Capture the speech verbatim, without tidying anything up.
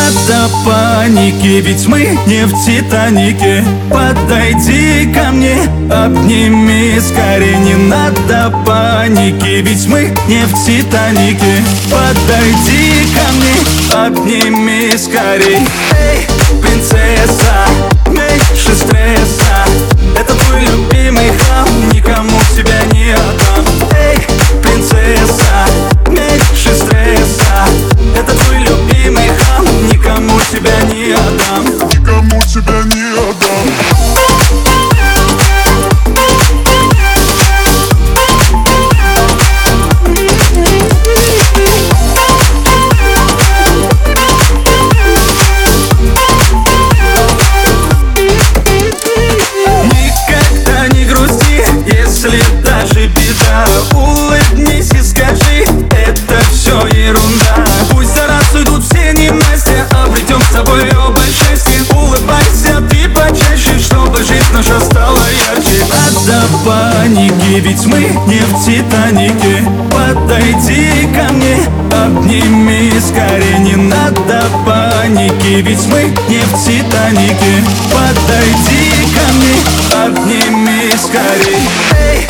надо паники, ведь мы не в Титанике. Подойди ко мне, обними скорее. Не надо паники, ведь мы не в Титанике. Подойди ко мне, обними скорей. Эй, принцесса, меньше стресса. Это твой любимый храм, никому тебя не отдам. Эй, принцесса, меньше стресса. Это твой любимый храм, никому тебя не отдам. Никому тебя не отдам. Если даже беда, улыбнись и скажи, это все ерунда. Пусть за раз уйдут все ненастья, обретем с тобой оба счастье. Улыбайся ты почаще, чтобы жизнь наша стала ярче. Надо паники, ведь мы не в Титанике. Подойди ко мне, обними скорее. Не надо паники, ведь мы не в Титанике. Подойди ко мне, обними скорей. Эй,